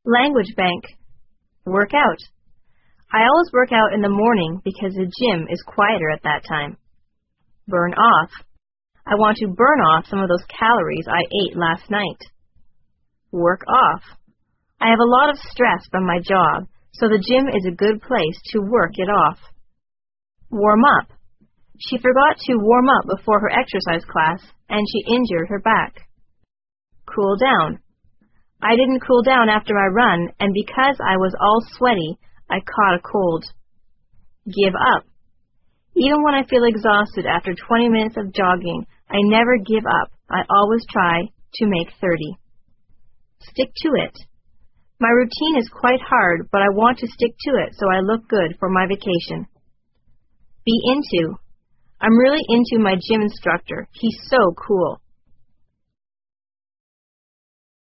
Language bank. Work out. I always work out in the morning because the gym is quieter at that time. Burn off. I want to burn off some of those calories I ate last night. Work off. I have a lot of stress from my job, so the gym is a good place to work it off. Warm up. She forgot to warm up before her exercise class, and she injured her back. Cool down. I didn't cool down after my run, and because I was all sweaty, I caught a cold. Give up. Even when I feel exhausted after 20 minutes of jogging, I never give up. I always try to make 30. Stick to it. My routine is quite hard, but I want to stick to it so I look good for my vacation. Be into. I'm really into my gym instructor. He's so cool.